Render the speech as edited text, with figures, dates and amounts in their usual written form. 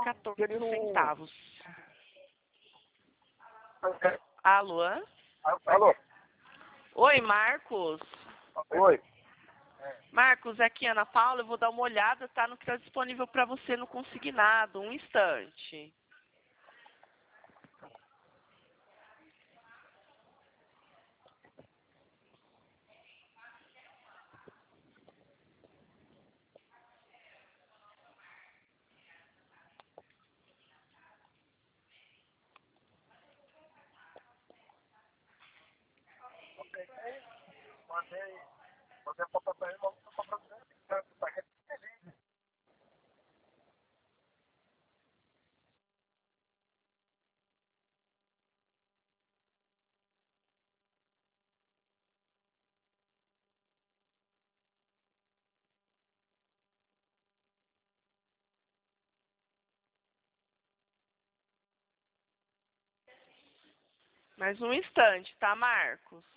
14 no... centavos. Alô? Alô? Oi, Marcos. Oi. Marcos, aqui é Ana Paula, eu vou dar uma olhada, tá, no que está disponível para você no consignado. Um instante. Mandei a foto pra ele, mas não tô fazendo tanto, tá? Mais um instante, tá, Marcos?